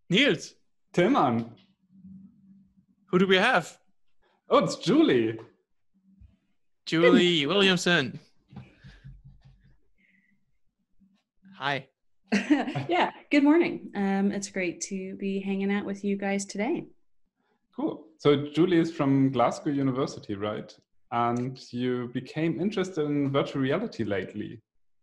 Niels, Tilman. who do we have? Oh, it's Julie. Julie Williamson. Hi. Yeah, good morning. It's great to be hanging out with you guys today. Cool. So Julie is from Glasgow University, right? And you became interested in virtual reality lately.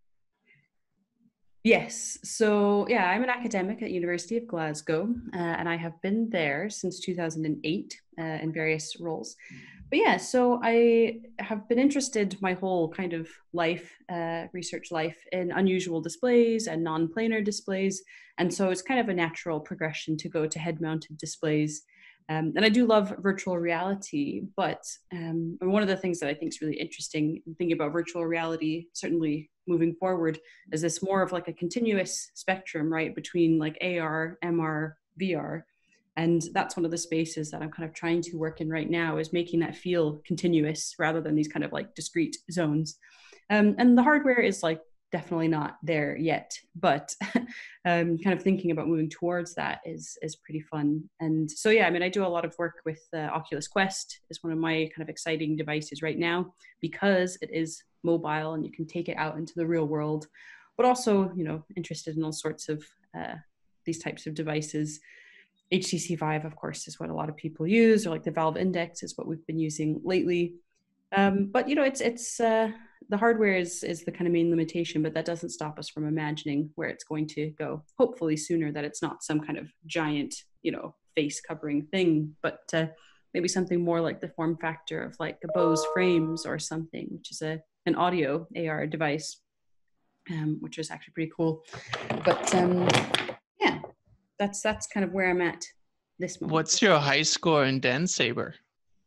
Yes, so yeah, I'm an academic at University of Glasgow, and I have been there since 2008 in various roles. But yeah, so I have been interested my whole kind of life, research life, in unusual displays and non-planar displays. And so it's kind of a natural progression to go to head-mounted displays. And I do love virtual reality, but one of the things that I think is really interesting in thinking about virtual reality, certainly moving forward, is this more of like a continuous spectrum, right, between like AR, MR, VR. And that's one of the spaces that I'm kind of trying to work in right now, is making that feel continuous rather than these kind of like discrete zones. And the hardware is like definitely not there yet, but kind of thinking about moving towards that is pretty fun. And so yeah, I mean, I do a lot of work with Oculus Quest is one of my kind of exciting devices right now, because it is mobile and you can take it out into the real world, but also, you know, interested in all sorts of these types of devices. HTC Vive, of course, is what a lot of people use, or like the Valve Index is what we've been using lately. But you know, it's the hardware is the kind of main limitation, but that doesn't stop us from imagining where it's going to go. Hopefully sooner, that it's not some kind of giant, you know, face covering thing, but maybe something more like the form factor of like a Bose Frames or something, which is an audio AR device, which is actually pretty cool. But yeah, that's kind of where I'm at this moment. What's your high score in Dance Saber?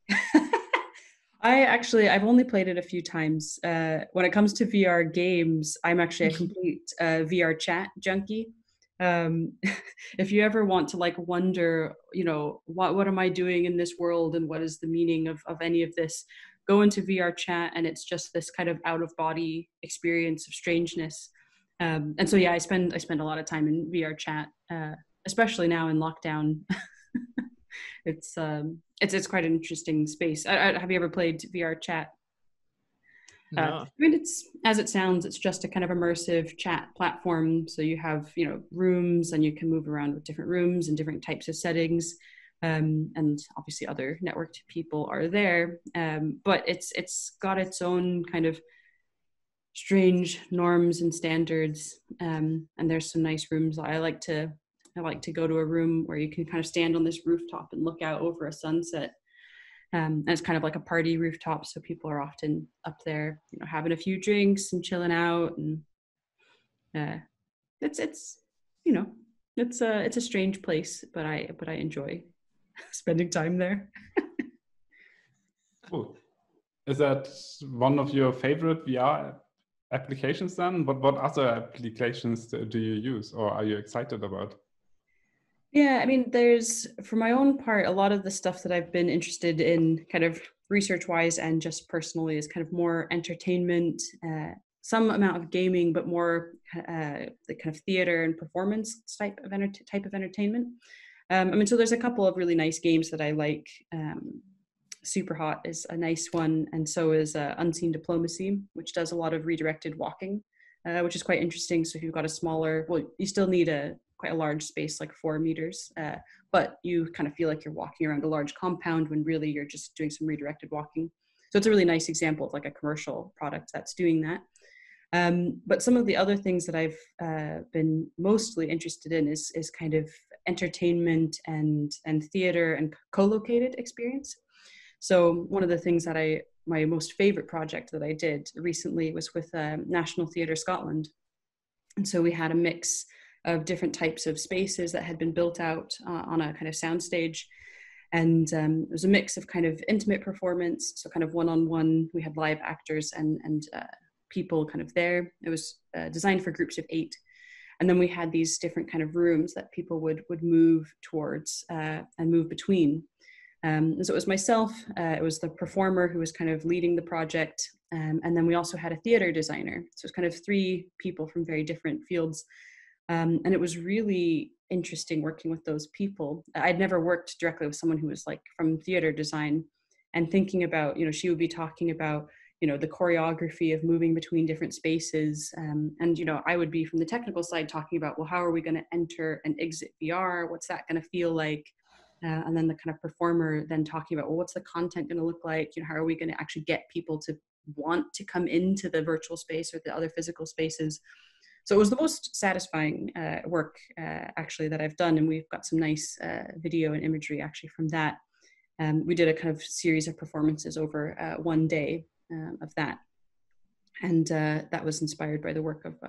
I've only played it a few times. When it comes to VR games, I'm actually a complete VR chat junkie. If you ever want to like wonder, you know, what am I doing in this world and what is the meaning of any of this, go into VR chat and it's just this kind of out of body experience of strangeness. And so yeah, I spend a lot of time in VR chat, especially now in lockdown. It's quite an interesting space. Have you ever played VR chat? No. I mean, it's, as it sounds, it's just a kind of immersive chat platform. So you have, you know, rooms and you can move around with different rooms and different types of settings. And obviously other networked people are there. But it's got its own kind of strange norms and standards. And there's some nice rooms. I like to go to a room where you can kind of stand on this rooftop and look out over a sunset. And it's kind of like a party rooftop, so people are often up there, you know, having a few drinks and chilling out. And it's you know, it's a strange place, but I enjoy spending time there. Cool. Is that one of your favorite VR applications then? What other applications do you use or are you excited about? Yeah, I mean, there's, for my own part, a lot of the stuff that I've been interested in kind of research-wise and just personally is kind of more entertainment, some amount of gaming, but more the kind of theater and performance type of entertainment. I mean, so there's a couple of really nice games that I like. Superhot is a nice one, and so is Unseen Diplomacy, which does a lot of redirected walking, which is quite interesting. So if you've got a smaller, well, you still need quite a large space, like 4 meters, but you kind of feel like you're walking around a large compound when really you're just doing some redirected walking. So it's a really nice example of like a commercial product that's doing that. But some of the other things that I've been mostly interested in is kind of entertainment and theater and co-located experience. So one of the things that my most favorite project that I did recently was with National Theatre Scotland. And so we had a mix of different types of spaces that had been built out on a kind of soundstage. And it was a mix of kind of intimate performance, so kind of one-on-one. We had live actors and people kind of there. It was designed for groups of 8. And then we had these different kind of rooms that people would move towards and move between. And so it was myself, it was the performer who was kind of leading the project. And then we also had a theater designer. So it's kind of 3 people from very different fields. And it was really interesting working with those people. I'd never worked directly with someone who was like from theater design, and thinking about, she would be talking about, the choreography of moving between different spaces. And, I would be from the technical side talking about, well, how are we going to enter and exit VR? What's that going to feel like? And then the kind of performer then talking about, well, what's the content going to look like? How are we going to actually get people to want to come into the virtual space or the other physical spaces? So it was the most satisfying work actually that I've done. And we've got some nice video and imagery actually from that. We did a kind of series of performances over one day of that. And that was inspired by the work of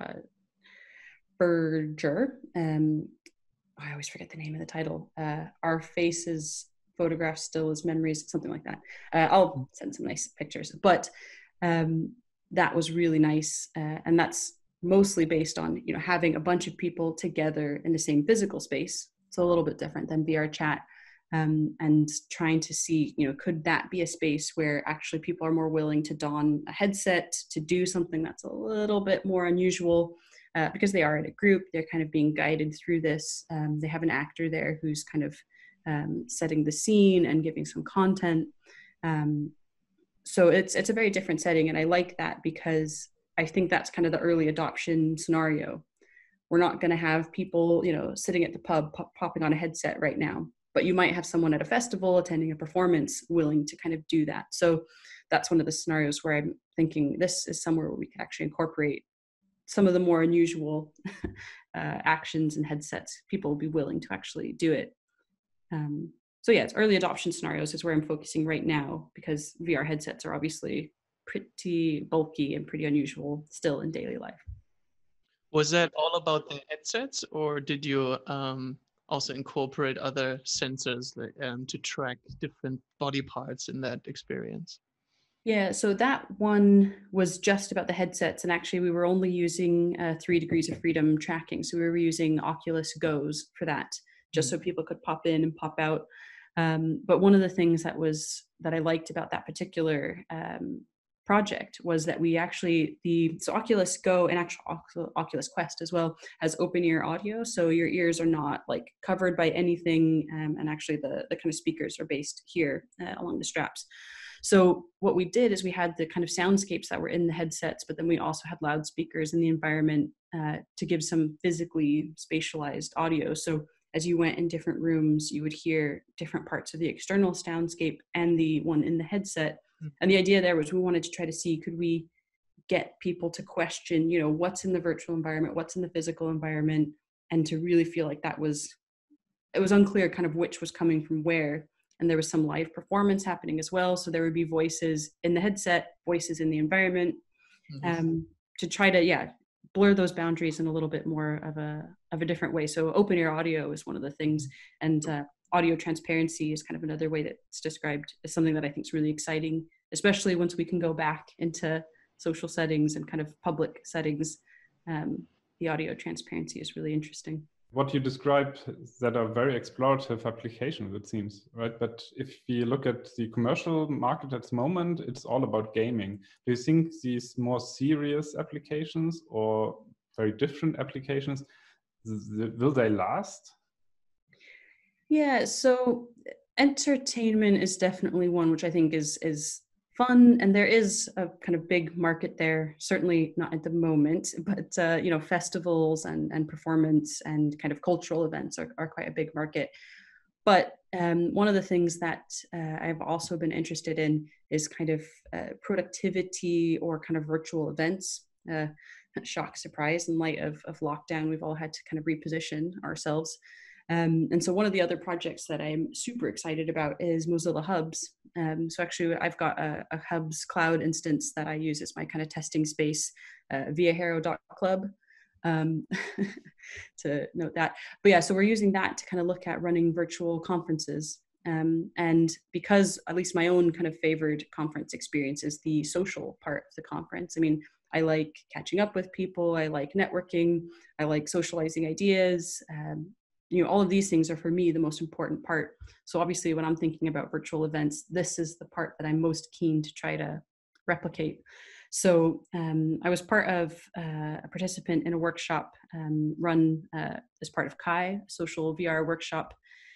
Berger. I always forget the name of the title. Our Faces, Photographs Still as Memories, something like that. I'll send some nice pictures. But that was really nice. And that's mostly based on, having a bunch of people together in the same physical space. It's a little bit different than VR chat. And trying to see, could that be a space where actually people are more willing to don a headset to do something that's a little bit more unusual, because they are in a group, they're kind of being guided through this. They have an actor there who's kind of setting the scene and giving some content. So it's a very different setting. And I like that because I think that's kind of the early adoption scenario. We're not going to have people, sitting at the pub, popping on a headset right now. But you might have someone at a festival attending a performance willing to kind of do that. So that's one of the scenarios where I'm thinking this is somewhere where we can actually incorporate some of the more unusual actions and headsets. People will be willing to actually do it. So yeah, it's early adoption scenarios is where I'm focusing right now, because VR headsets are obviously pretty bulky and pretty unusual still in daily life. Was that all about the headsets, or did you also incorporate other sensors to track different body parts in that experience? Yeah, so that one was just about the headsets, and actually we were only using 3 degrees of freedom tracking. So we were using Oculus Go's for that, just so people could pop in and pop out. But one of the things that I liked about that particular project was that we actually, so Oculus Go and actual Oculus Quest as well has open ear audio. So your ears are not like covered by anything. And actually the kind of speakers are based here along the straps. So what we did is we had the kind of soundscapes that were in the headsets, but then we also had loudspeakers in the environment to give some physically spatialized audio. So as you went in different rooms, you would hear different parts of the external soundscape and the one in the headset. And the idea there was we wanted to try to see, could we get people to question, what's in the virtual environment, what's in the physical environment, and to really feel like it was unclear kind of which was coming from where. And there was some live performance happening as well. So there would be voices in the headset, voices in the environment, to try to, blur those boundaries in a little bit more of a different way. So open ear audio is one of the things, and audio transparency is kind of another way that it's described as something that I think is really exciting, especially once we can go back into social settings and kind of public settings. The audio transparency is really interesting. What you described that are very explorative applications, it seems, right? But if you look at the commercial market at the moment, it's all about gaming. Do you think these more serious applications or very different applications, will they last? Yeah, so entertainment is definitely one which I think is fun, and there is a kind of big market there. Certainly not at the moment, but festivals and performance and kind of cultural events are quite a big market. But one of the things that I've also been interested in is kind of productivity or kind of virtual events. Shock, surprise, in light of lockdown, we've all had to kind of reposition ourselves. And so one of the other projects that I'm super excited about is Mozilla Hubs. So actually I've got a Hubs cloud instance that I use as my kind of testing space via hero.club, to note that. But yeah, so we're using that to kind of look at running virtual conferences. And because at least my own kind of favored conference experience is the social part of the conference. I mean, I like catching up with people, I like networking, I like socializing ideas. All of these things are for me the most important part. So obviously when I'm thinking about virtual events, this is the part that I'm most keen to try to replicate. So I was part of a participant in a workshop run as part of Kai, social VR workshop.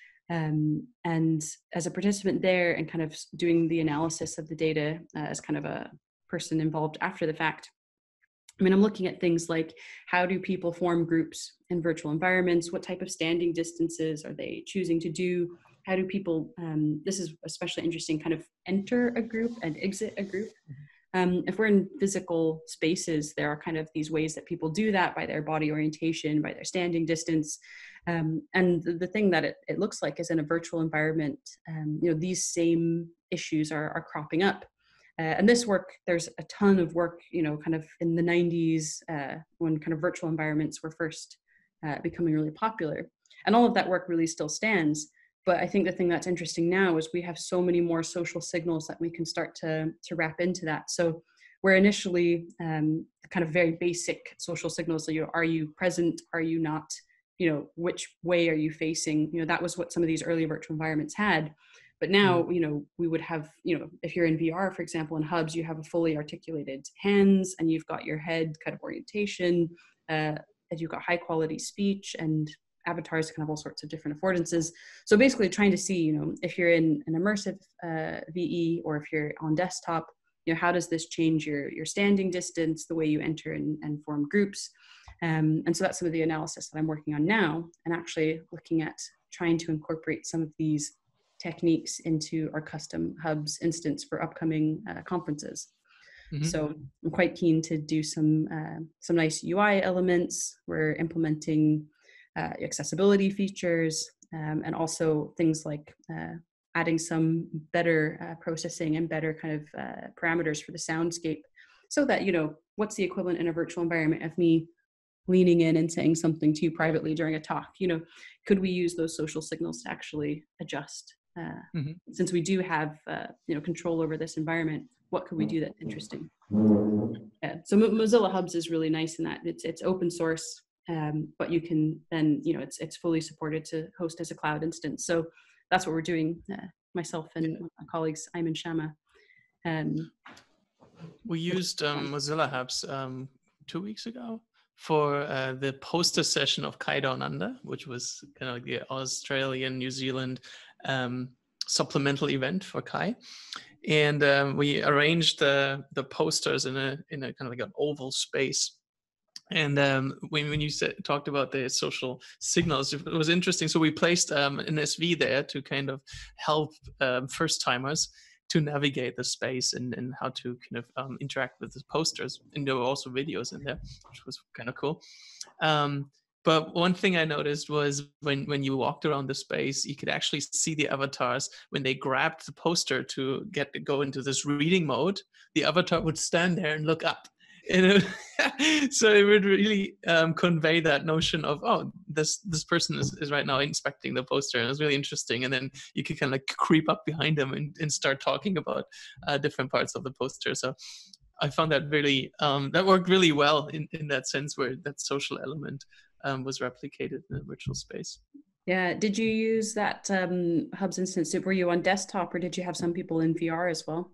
And as a participant there and kind of doing the analysis of the data as kind of a person involved after the fact, I mean, I'm looking at things like how do people form groups in virtual environments? What type of standing distances are they choosing to do? How do people, this is especially interesting, kind of enter a group and exit a group? If we're in physical spaces, there are kind of these ways that people do that by their body orientation, by their standing distance. And the thing that it looks like is in a virtual environment, you know, these same issues are cropping up. And this work, there's a ton of work, you know, kind of in the 90s when kind of virtual environments were first becoming really popular. And all of that work really still stands. But I think the thing that's interesting now is we have so many more social signals that we can start to wrap into that. So where initially kind of very basic social signals, you know, are you present, are you not, you know, which way are you facing? You know, that was what some of these early virtual environments had. But now, you know, we would have, you know, if you're in VR, for example, in hubs, you have a fully articulated hands and you've got your head kind of orientation, and you've got high quality speech and avatars can have all sorts of different affordances. So basically trying to see, you know, if you're in an immersive VE or if you're on desktop, you know, how does this change your standing distance, the way you enter and form groups? And so that's some of the analysis that I'm working on now, and actually looking at trying to incorporate some of these techniques into our custom hubs instance for upcoming conferences. Mm-hmm. So I'm quite keen to do some nice UI elements. We're implementing accessibility features and also things like adding some better processing and better kind of parameters for the soundscape, so that, you know, what's the equivalent in a virtual environment of me leaning in and saying something to you privately during a talk? You know, could we use those social signals to actually adjust? Since we do have, you know, control over this environment, what could we do that's interesting? Yeah. So Mozilla Hubs is really nice in that it's open source, but you can then, you know, it's fully supported to host as a cloud instance. So that's what we're doing, myself and my colleagues, Ayman Shama. We used Mozilla Hubs 2 weeks ago for the poster session of Kai Down Under, which was kind of like the Australian, New Zealand supplemental event for Kai. And we arranged the posters in a kind of like an oval space. And when you talked about the social signals, it was interesting. So we placed an SV there to kind of help first timers to navigate the space and how to kind of interact with the posters. And there were also videos in there, which was kind of cool. But one thing I noticed was when you walked around the space, you could actually see the avatars. When they grabbed the poster to go into this reading mode, the avatar would stand there and look up. And so it would really convey that notion of, oh, this person is right now inspecting the poster, and it was really interesting. And then you could kind of like creep up behind them and start talking about different parts of the poster. So I found that really that worked really well in that sense, where that social element was replicated in a virtual space. Yeah. Did you use that Hubs instance? Were you on desktop, or did you have some people in VR as well?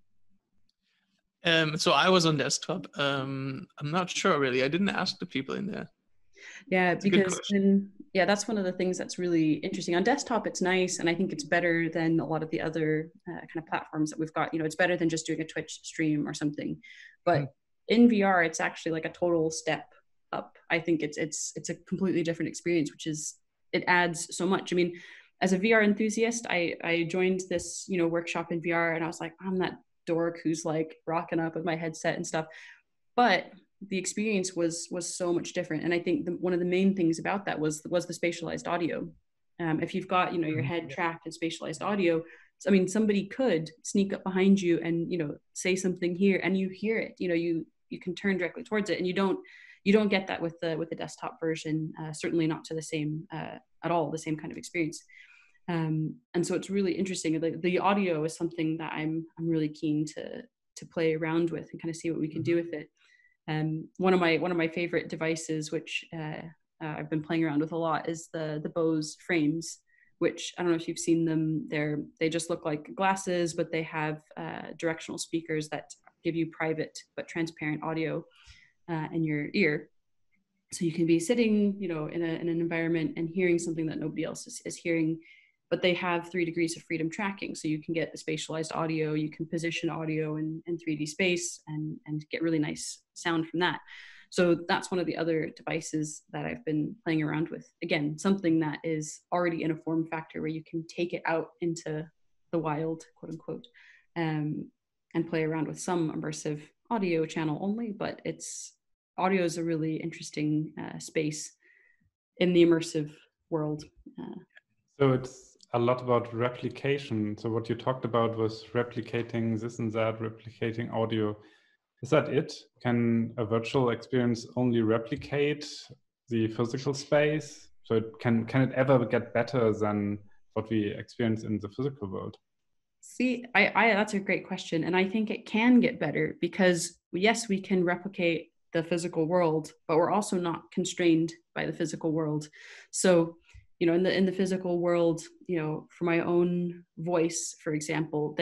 So I was on desktop. I'm not sure really. I didn't ask the people in there. Yeah, because that's one of the things that's really interesting. On desktop, it's nice, and I think it's better than a lot of the other kind of platforms that we've got. You know, it's better than just doing a Twitch stream or something. But in VR, it's actually like a total step up. I think it's a completely different experience, which is, it adds so much. I mean, as a VR enthusiast, I joined this, you know, workshop in VR, and I was like, I'm that dork who's like rocking up with my headset and stuff, but the experience was so much different. And I think one of the main things about that was the spatialized audio. If you've got, you know, your head tracked and spatialized audio, I mean, somebody could sneak up behind you and, you know, say something here, and you hear it. You know, you can turn directly towards it, and you don't get that with the desktop version. Certainly not to the same at all, the same kind of experience. And so it's really interesting. The audio is something that I'm really keen to play around with and kind of see what we can do with it. One of my favorite devices, which I've been playing around with a lot, is the Bose frames, which I don't know if you've seen them. They just look like glasses, but they have directional speakers that give you private but transparent audio in your ear. So you can be sitting, you know, in an environment and hearing something that nobody else is hearing, but they have 3 degrees of freedom tracking. So you can get the spatialized audio, you can position audio in 3D space and get really nice sound from that. So that's one of the other devices that I've been playing around with. Again, something that is already in a form factor where you can take it out into the wild, quote unquote, and play around with some immersive audio channel only, but audio is a really interesting space in the immersive world. So it's a lot about replication. So what you talked about was replicating this and that, replicating audio. Is that it? Can a virtual experience only replicate the physical space? So can it ever get better than what we experience in the physical world? See, that's a great question. And I think it can get better because yes, we can replicate the physical world, but we're also not constrained by the physical world. So, you know, in the physical world, you know, for my own voice, for example,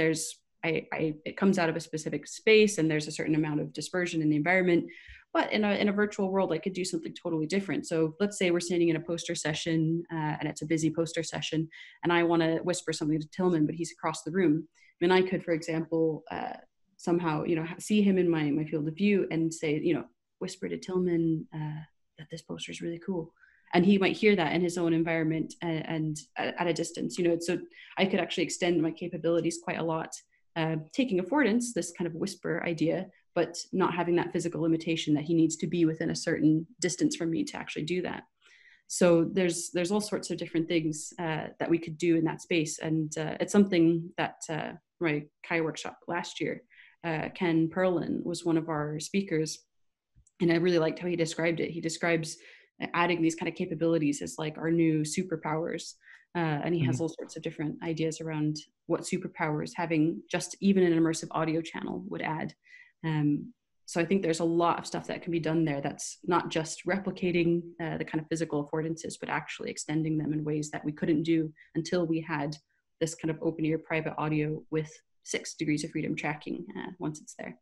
it comes out of a specific space and there's a certain amount of dispersion in the environment. But in a virtual world, I could do something totally different. So let's say we're standing in a poster session and it's a busy poster session and I want to whisper something to Tillman, but he's across the room. And I could, for example, somehow, you know, see him in my field of view and say, you know, whisper to Tillman that this poster is really cool. And he might hear that in his own environment and at a distance, you know, so I could actually extend my capabilities quite a lot, taking affordance, this kind of whisper idea, but not having that physical limitation that he needs to be within a certain distance from me to actually do that. So there's all sorts of different things that we could do in that space. And it's something that my Kai workshop last year, Ken Perlin was one of our speakers. And I really liked how he described it. He describes adding these kind of capabilities as like our new superpowers. And he has all sorts of different ideas around what superpowers having just even an immersive audio channel would add. So I think there's a lot of stuff that can be done there that's not just replicating the kind of physical affordances, but actually extending them in ways that we couldn't do until we had this kind of open ear private audio with 6 degrees of freedom tracking once it's there.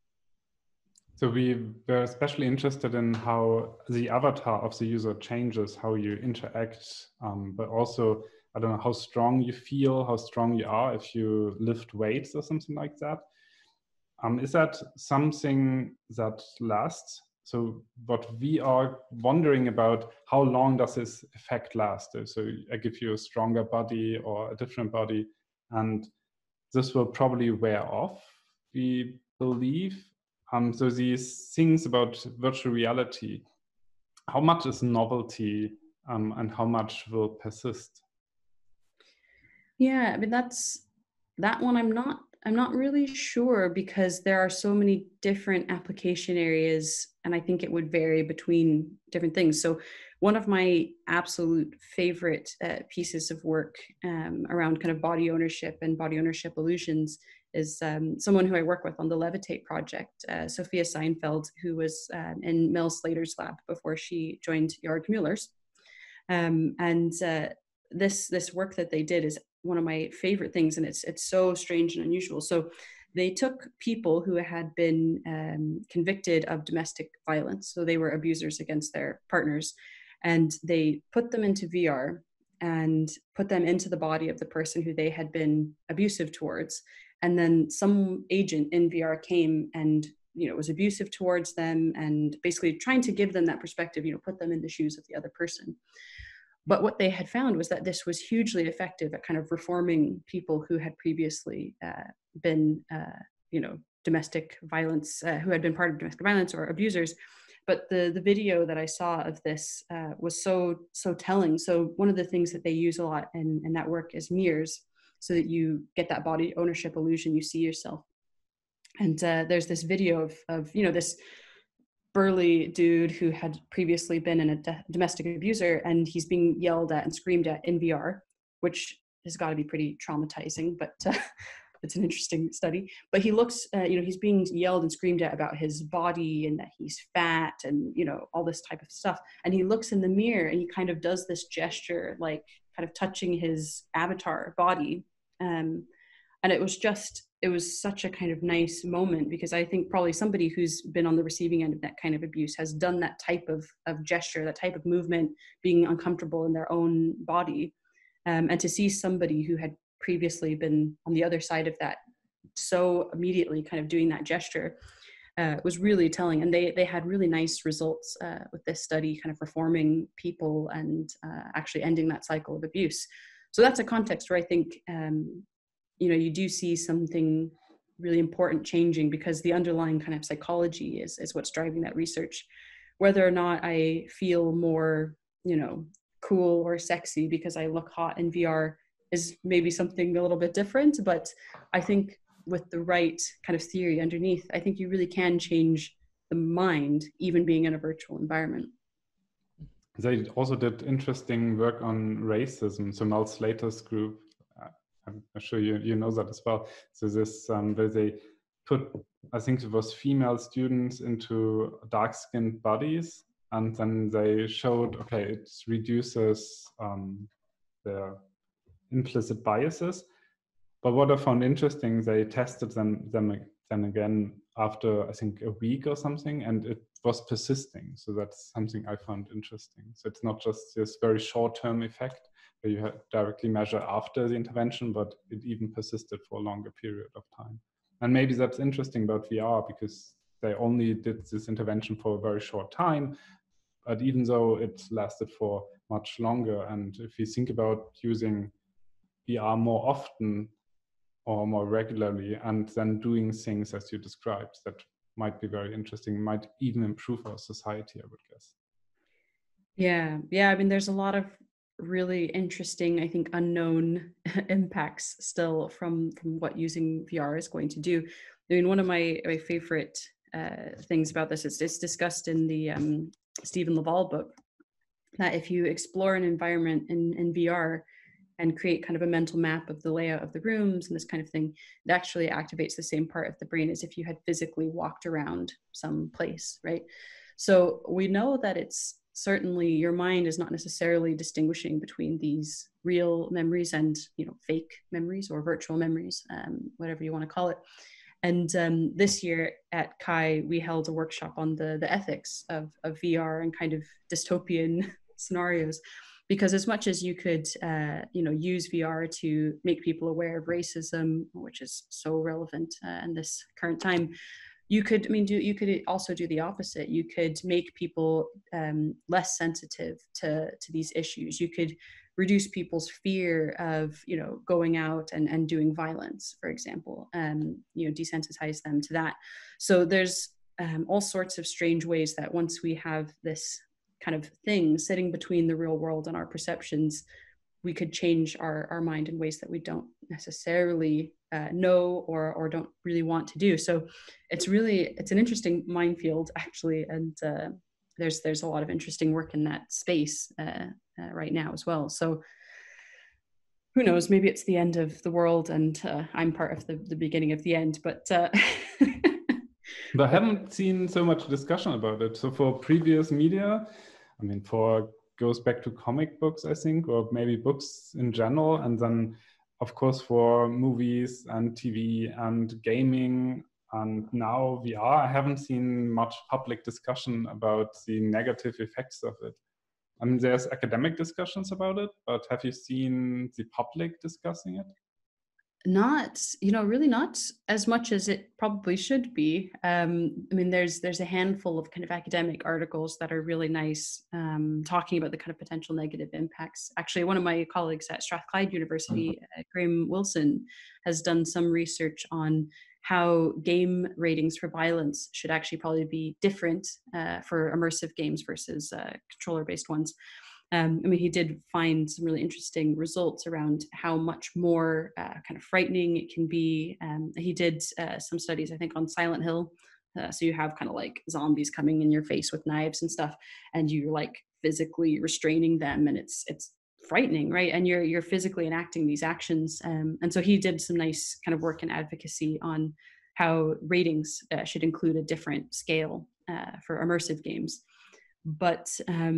So we were especially interested in how the avatar of the user changes, how you interact, but also, I don't know, how strong you feel, how strong you are if you lift weights or something like that. Is that something that lasts? So what we are wondering about, how long does this effect last? So I give you a stronger body or a different body, and this will probably wear off, we believe. So these things about virtual reality, how much is novelty and how much will persist? Yeah, I mean, that one I'm not really sure because there are so many different application areas and I think it would vary between different things. So one of my absolute favorite pieces of work around kind of body ownership and body ownership illusions is someone who I work with on the Levitate project, Sophia Seinfeld, who was in Mel Slater's lab before she joined Jörg Müller's. This work that they did is one of my favorite things, and it's so strange and unusual. So they took people who had been convicted of domestic violence, so they were abusers against their partners, and they put them into VR and put them into the body of the person who they had been abusive towards. And then some agent in VR came and, you know, was abusive towards them and basically trying to give them that perspective, you know, put them in the shoes of the other person. But what they had found was that this was hugely effective at kind of reforming people who had previously been, you know, domestic violence, who had been part of domestic violence or abusers. But the video that I saw of this was so telling. So one of the things that they use a lot in that work is mirrors, so that you get that body ownership illusion, you see yourself. And there's this video of you know, this burly dude who had previously been in a domestic abuser, and he's being yelled at and screamed at in VR, which has got to be pretty traumatizing, but it's an interesting study. But he looks, you know, he's being yelled and screamed at about his body and that he's fat and, you know, all this type of stuff. And he looks in the mirror and he kind of does this gesture, like kind of touching his avatar body. And it was it was such a kind of nice moment, because I think probably somebody who's been on the receiving end of that kind of abuse has done that type of gesture, that type of movement, being uncomfortable in their own body. And to see somebody who had previously been on the other side of that so immediately kind of doing that gesture was really telling. And they had really nice results with this study, kind of reforming people and actually ending that cycle of abuse. So that's a context where I think, you do see something really important changing, because the underlying kind of psychology is what's driving that research. Whether or not I feel more, cool or sexy because I look hot in VR is maybe something a little bit different. But I think with the right kind of theory underneath, I think you really can change the mind, even being in a virtual environment. They also did interesting work on racism. So Mel Slater's group, I'm sure you know that as well. So this, where they put, I think it was female students into dark-skinned bodies, and then they showed, okay, it reduces their implicit biases. But what I found interesting, they tested them again after, I think, a week or something, and it was persisting. So that's something I found interesting. So it's not just this very short-term effect where you directly measure after the intervention, but it even persisted for a longer period of time. And maybe that's interesting about VR, because they only did this intervention for a very short time, but even though it lasted for much longer, and if you think about using VR more often or more regularly, and then doing things as you described, that might be very interesting, might even improve our society, I would guess. Yeah. I mean, there's a lot of really interesting, I think, unknown impacts still from what using VR is going to do. I mean, one of my favorite things about this is it's discussed in the Stephen Laval book, that if you explore an environment in VR and create kind of a mental map of the layout of the rooms and this kind of thing, it actually activates the same part of the brain as if you had physically walked around some place, right? So we know that it's certainly, your mind is not necessarily distinguishing between these real memories and fake memories or virtual memories, whatever you want to call it. And this year at CHI, we held a workshop on the ethics of VR and kind of dystopian scenarios. Because as much as you could, use VR to make people aware of racism, which is so relevant in this current time, you could also do the opposite. You could make people less sensitive to these issues. You could reduce people's fear of, going out and doing violence, for example, desensitize them to that. So there's all sorts of strange ways that once we have this kind of thing sitting between the real world and our perceptions, we could change our mind in ways that we don't necessarily know or don't really want to do. So it's an interesting minefield, actually, and there's a lot of interesting work in that space right now as well. So who knows, maybe it's the end of the world and I'm part of the beginning of the end, but But I haven't seen so much discussion about it. So for previous media, I mean, goes back to comic books, I think, or maybe books in general. And then, of course, for movies and TV and gaming, and now VR, I haven't seen much public discussion about the negative effects of it. I mean, there's academic discussions about it, but have you seen the public discussing it? Not, really not as much as it probably should be. I mean, there's a handful of kind of academic articles that are really nice, talking about the kind of potential negative impacts. Actually, one of my colleagues at Strathclyde University, Graham Wilson, has done some research on how game ratings for violence should actually probably be different for immersive games versus controller-based ones. I mean, he did find some really interesting results around how much more kind of frightening it can be. He did some studies, I think, on Silent Hill. So you have kind of like zombies coming in your face with knives and stuff, and you're like physically restraining them, and it's frightening, right? And you're physically enacting these actions. And so he did some nice kind of work in advocacy on how ratings should include a different scale for immersive games. But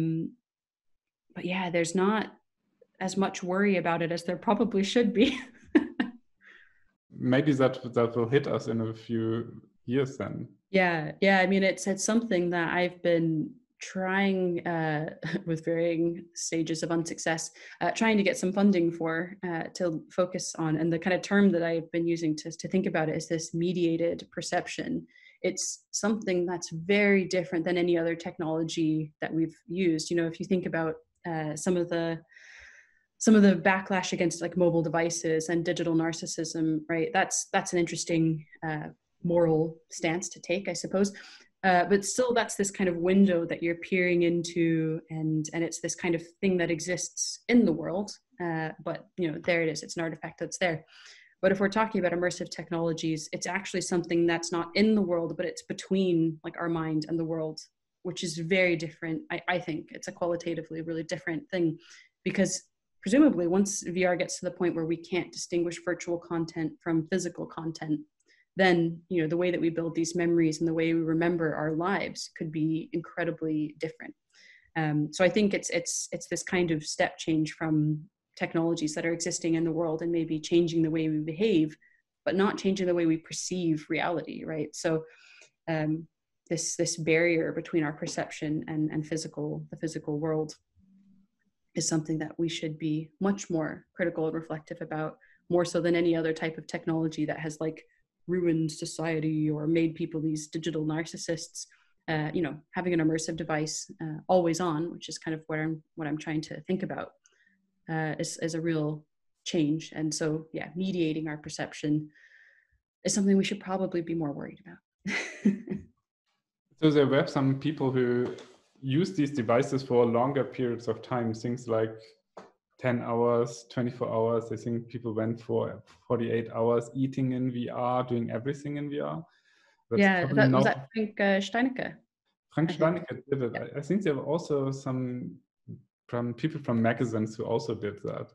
yeah, there's not as much worry about it as there probably should be. maybe that will hit us in a few years then. Yeah. I mean, it's something that I've been trying with varying stages of unsuccess, trying to get some funding for to focus on. And the kind of term that I've been using to think about it is this mediated perception. It's something that's very different than any other technology that we've used. You know, if you think about some of the backlash against like mobile devices and digital narcissism, right? That's an interesting moral stance to take, I suppose. But still, that's this kind of window that you're peering into, and it's this kind of thing that exists in the world. But you know, there it is. It's an artifact that's there. But if we're talking about immersive technologies, it's actually something that's not in the world, but it's between like our mind and the world, which is very different. I think it's a qualitatively really different thing, because presumably once VR gets to the point where we can't distinguish virtual content from physical content, then you know the way that we build these memories and the way we remember our lives could be incredibly different. So I think it's this kind of step change from technologies that are existing in the world and maybe changing the way we behave, but not changing the way we perceive reality, right? So this barrier between our perception and the physical world is something that we should be much more critical and reflective about, more so than any other type of technology that has like ruined society or made people these digital narcissists. You know, having an immersive device always on, which is kind of what I'm trying to think about, is a real change. And so, yeah, mediating our perception is something we should probably be more worried about. So there were some people who use these devices for longer periods of time, things like 10 hours, 24 hours. I think people went for 48 hours eating in VR, doing everything in VR. Was that Frank Steinecke? Frank Steinecke did it. Yeah. I think there were also some from people from magazines who also did that.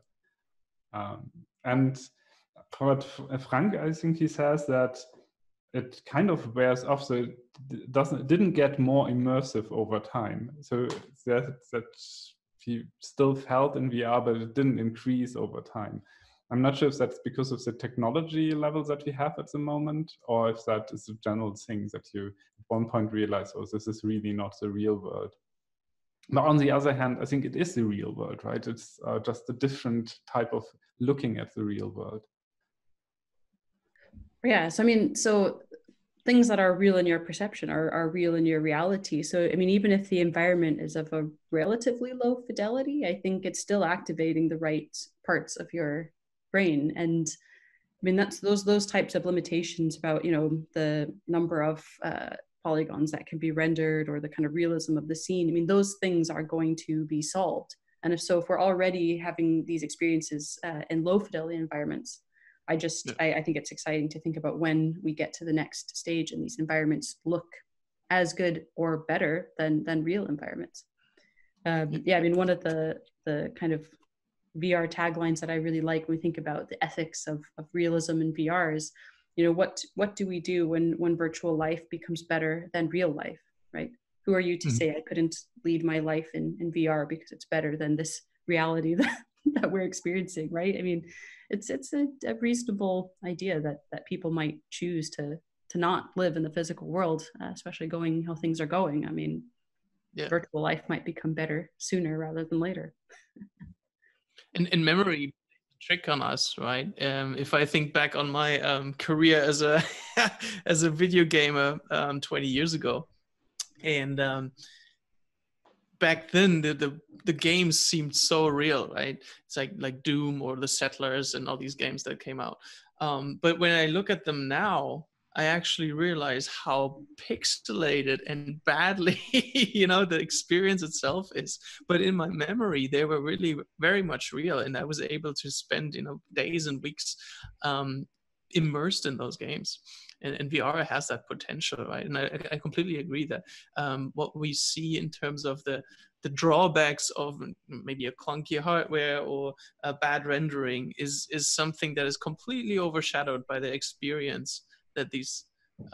And what Frank, I think he says that it kind of wears off, so it didn't get more immersive over time. So that he still felt in VR, but it didn't increase over time. I'm not sure if that's because of the technology levels that we have at the moment, or if that is a general thing that you at one point realize, oh, this is really not the real world. But on the other hand, I think it is the real world, right? It's just a different type of looking at the real world. Yeah, so I mean, so things that are real in your perception are real in your reality. So, I mean, even if the environment is of a relatively low fidelity, I think it's still activating the right parts of your brain. And I mean, that's those types of limitations about, you know, the number of polygons that can be rendered or the kind of realism of the scene. I mean, those things are going to be solved. And if we're already having these experiences in low fidelity environments, I think it's exciting to think about when we get to the next stage and these environments look as good or better than real environments. Yeah, I mean, one of the kind of VR taglines that I really like when we think about the ethics of realism in VR is, you know, what do we do when virtual life becomes better than real life, right? Who are you to say I couldn't lead my life in VR because it's better than this reality that we're experiencing, right? I mean, it's a reasonable idea that people might choose to not live in the physical world, especially going how things are going. I mean, virtual life might become better sooner rather than later. In memory trick on us, right? If I think back on my career as a as a video gamer 20 years ago, and back then the games seemed so real, right? It's like Doom or The Settlers and all these games that came out. But when I look at them now, I actually realize how pixelated and badly, you know, the experience itself is. But in my memory, they were really very much real, and I was able to spend, you know, days and weeks immersed in those games. And VR has that potential, right? And I completely agree that what we see in terms of the drawbacks of maybe a clunky hardware or a bad rendering is something that is completely overshadowed by the experience that these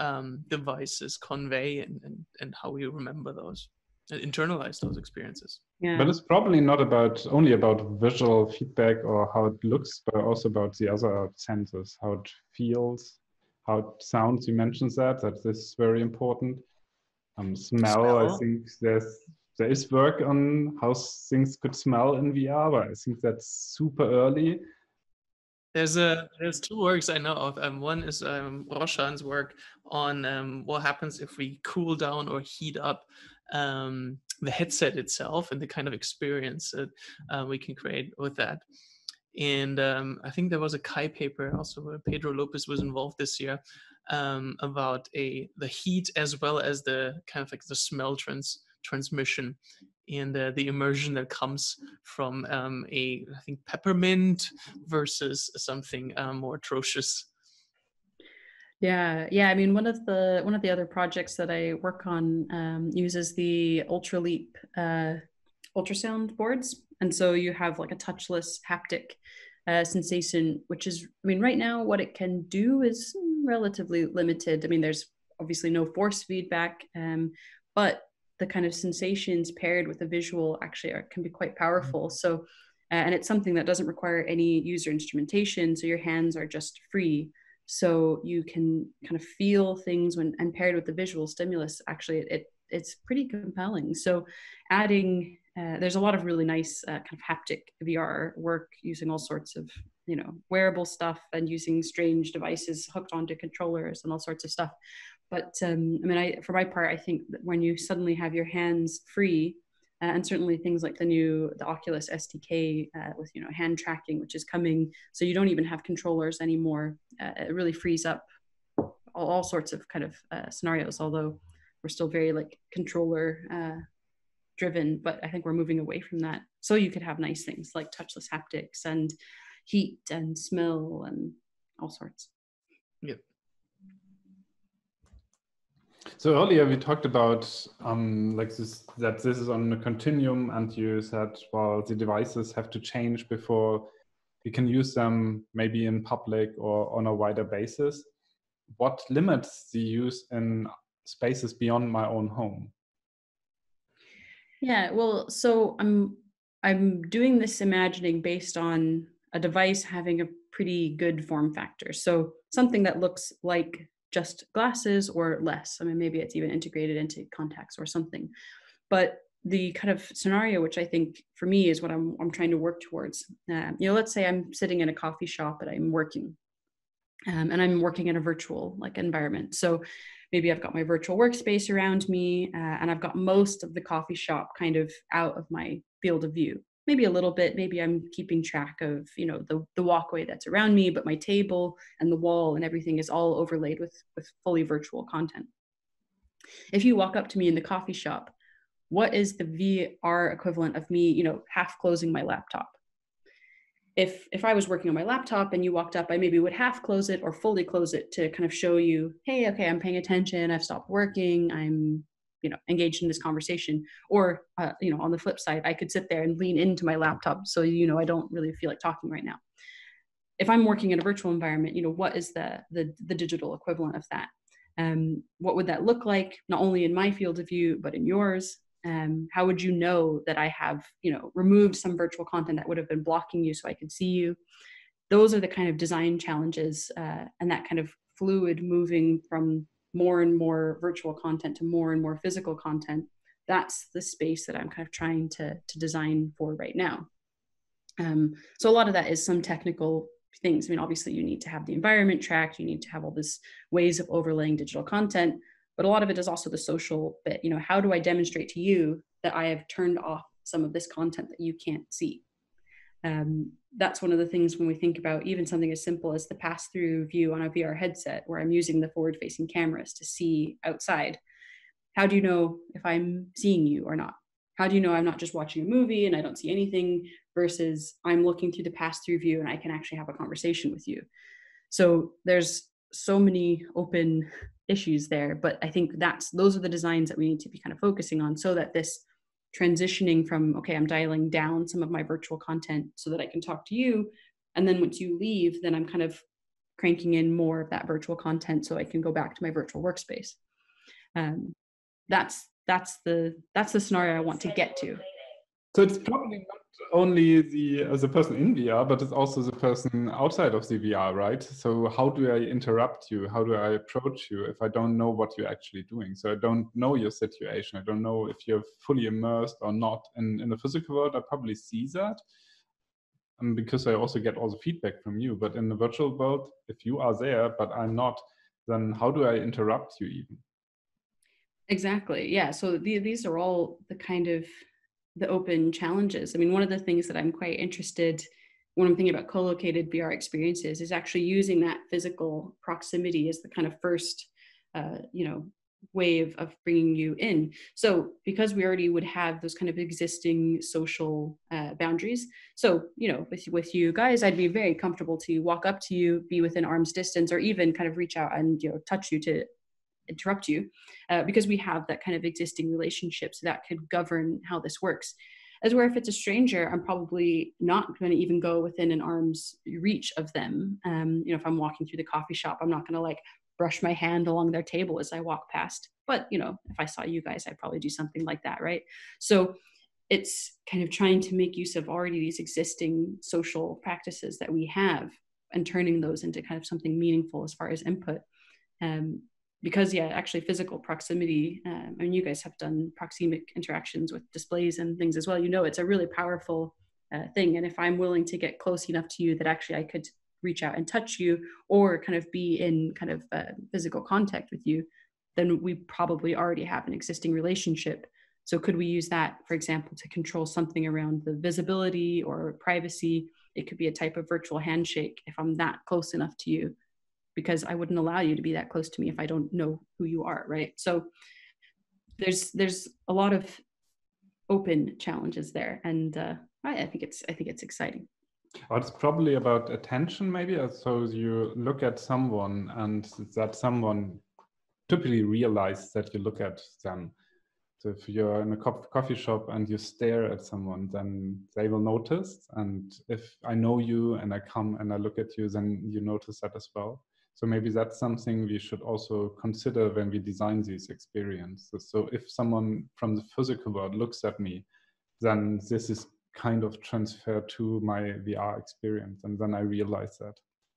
devices convey and how we remember those, and internalize those experiences. Yeah. But it's probably not only about visual feedback or how it looks, but also about the other senses, how it feels, how it sounds. You mentioned that this is very important. Smell, I think there is work on how things could smell in VR, but I think that's super early. There's two works I know of. One is Roshan's work on what happens if we cool down or heat up the headset itself and the kind of experience that we can create with that. And I think there was a Kai paper also where Pedro Lopez was involved this year about the heat as well as the kind of like the smell transmission and the immersion that comes from I think peppermint versus something more atrocious. Yeah. I mean, one of the other projects that I work on uses the Ultraleap ultrasound boards, and so you have like a touchless haptic sensation, which is, I mean, right now what it can do is relatively limited. I mean, there's obviously no force feedback, but the kind of sensations paired with the visual actually can be quite powerful. So, and it's something that doesn't require any user instrumentation. So your hands are just free. So you can kind of feel things and paired with the visual stimulus, actually, it's pretty compelling. So adding, there's a lot of really nice kind of haptic VR work using all sorts of, wearable stuff and using strange devices hooked onto controllers and all sorts of stuff. But I mean, for my part, I think that when you suddenly have your hands free, and certainly things like the Oculus SDK with hand tracking, which is coming, so you don't even have controllers anymore. It really frees up all sorts of kind of scenarios. Although we're still very like controller driven, but I think we're moving away from that. So you could have nice things like touchless haptics and heat and smell and all sorts. Yep. So earlier we talked about that this is on a continuum, and you said, well, the devices have to change before we can use them maybe in public or on a wider basis. What limits the use in spaces beyond my own home? Yeah, well, so I'm doing this imagining based on a device having a pretty good form factor. So something that looks like just glasses or less. I mean, maybe it's even integrated into contacts or something. But the kind of scenario, which I think for me is what I'm trying to work towards. Let's say I'm sitting in a coffee shop and I'm working, and I'm working in a virtual like environment. So maybe I've got my virtual workspace around me, and I've got most of the coffee shop kind of out of my field of view. Maybe a little bit, maybe I'm keeping track of, the walkway that's around me, but my table and the wall and everything is all overlaid with fully virtual content. If you walk up to me in the coffee shop, what is the VR equivalent of me, half closing my laptop? If I was working on my laptop and you walked up, I maybe would half close it or fully close it to kind of show you, hey, okay, I'm paying attention, I've stopped working, I'm engaged in this conversation. Or on the flip side, I could sit there and lean into my laptop so I don't really feel like talking right now. If I'm working in a virtual environment, what is the digital equivalent of that? What would that look like, not only in my field of view but in yours? How would you know that I have removed some virtual content that would have been blocking you so I could see you? Those are the kind of design challenges, and that kind of fluid moving from more and more virtual content to more and more physical content. That's the space that I'm kind of trying to design for right now. So a lot of that is some technical things. I mean, obviously you need to have the environment tracked, you need to have all these ways of overlaying digital content, but a lot of it is also the social bit. How do I demonstrate to you that I have turned off some of this content that you can't see? That's one of the things when we think about even something as simple as the pass-through view on a VR headset, where I'm using the forward-facing cameras to see outside. How do you know if I'm seeing you or not? How do you know I'm not just watching a movie and I don't see anything versus I'm looking through the pass-through view and I can actually have a conversation with you? So there's so many open issues there, but I think those are the designs that we need to be kind of focusing on, so that this transitioning from, okay, I'm dialing down some of my virtual content so that I can talk to you, and then once you leave, then I'm kind of cranking in more of that virtual content so I can go back to my virtual workspace. That's the scenario I want to get to. So it's probably not only the person in VR, but it's also the person outside of the VR, right? So how do I interrupt you? How do I approach you if I don't know what you're actually doing? So I don't know your situation. I don't know if you're fully immersed or not. And in the physical world, I probably see that because I also get all the feedback from you. But in the virtual world, if you are there, but I'm not, then how do I interrupt you even? Exactly. Yeah. So these are all the kind of the open challenges. I mean, one of the things that I'm quite interested when I'm thinking about co-located VR experiences is actually using that physical proximity as the kind of first, way of bringing you in. So because we already would have those kind of existing social boundaries. So, with you guys, I'd be very comfortable to walk up to you, be within arm's distance, or even kind of reach out and, touch you to interrupt you, because we have that kind of existing relationship, so that could govern how this works. As where if it's a stranger, I'm probably not going to even go within an arm's reach of them. If I'm walking through the coffee shop, I'm not going to like brush my hand along their table as I walk past. But if I saw you guys, I'd probably do something like that, right? So it's kind of trying to make use of already these existing social practices that we have and turning those into kind of something meaningful as far as input. Because actually physical proximity, you guys have done proxemic interactions with displays and things as well, it's a really powerful thing. And if I'm willing to get close enough to you that actually I could reach out and touch you or kind of be in kind of physical contact with you, then we probably already have an existing relationship. So could we use that, for example, to control something around the visibility or privacy? It could be a type of virtual handshake if I'm that close enough to you, because I wouldn't allow you to be that close to me if I don't know who you are, right? So there's a lot of open challenges there, and I think it's exciting. Oh, it's probably about attention, maybe. So you look at someone, and that someone typically realizes that you look at them. So if you're in a coffee shop and you stare at someone, then they will notice. And if I know you and I come and I look at you, then you notice that as well. So maybe that's something we should also consider when we design these experiences. So if someone from the physical world looks at me, then this is kind of transferred to my VR experience. And then I realize that.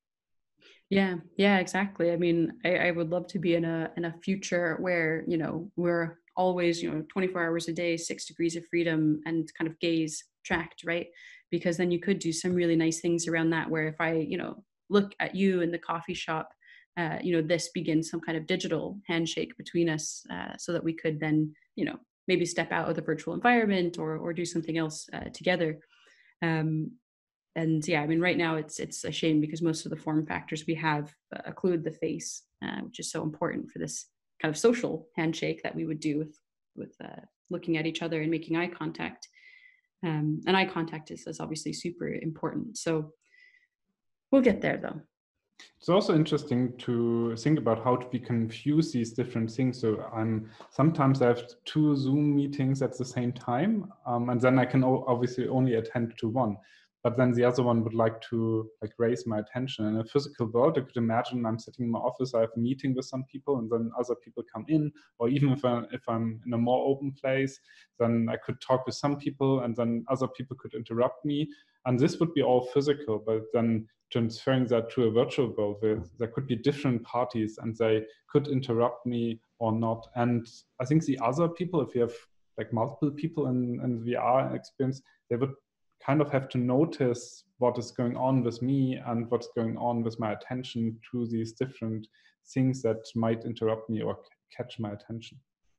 Yeah, exactly. I mean, I would love to be in a future where, we're always, 24 hours a day, 6 degrees of freedom and kind of gaze tracked, right? Because then you could do some really nice things around that, where if I, look at you in the coffee shop, this begins some kind of digital handshake between us, so that we could then, maybe step out of the virtual environment or do something else together. And yeah, I mean, right now it's a shame because most of the form factors we have occlude the face, which is so important for this kind of social handshake that we would do with looking at each other and making eye contact. And eye contact is obviously super important. So we'll get there, though. It's also interesting to think about how we confuse these different things. So sometimes I have 2 Zoom meetings at the same time, and then I can obviously only attend to one. But then the other one would like to raise my attention. In a physical world, I could imagine I'm sitting in my office, I have a meeting with some people, and then other people come in. Or even if I'm in a more open place, then I could talk with some people, and then other people could interrupt me. And this would be all physical, but then transferring that to a virtual world where there could be different parties and they could interrupt me or not. And I think the other people, if you have multiple people in VR experience, they would kind of have to notice what is going on with me and what's going on with my attention to these different things that might interrupt me or catch my attention.